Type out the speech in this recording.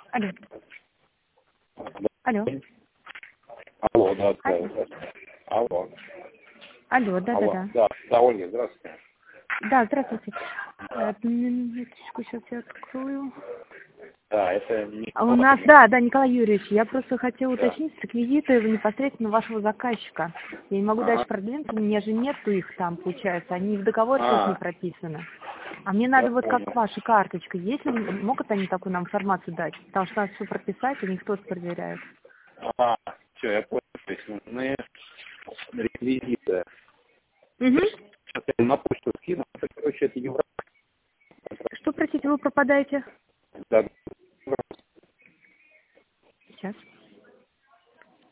Алло. Алло. Алло, да, да. Алло. Алло, да. Да, Ольга, здравствуйте. Да, здравствуйте. Минуточку, сейчас я открою. Да, это У нас, да, Николай Юрьевич, я просто хотела уточнить реквизиты непосредственно вашего заказчика. Я не могу дальше продвинуться, у меня же нету их там, получается, они в договоре сейчас не прописаны. А мне надо вот как ваша карточка, если могут они такую нам информацию дать, потому что надо все прописать, и никто проверяет. Все, я понял, то есть нужны реквизиты. Угу. Сейчас я на почту скину, это, короче, это Евро. Что, простите, вы пропадаете?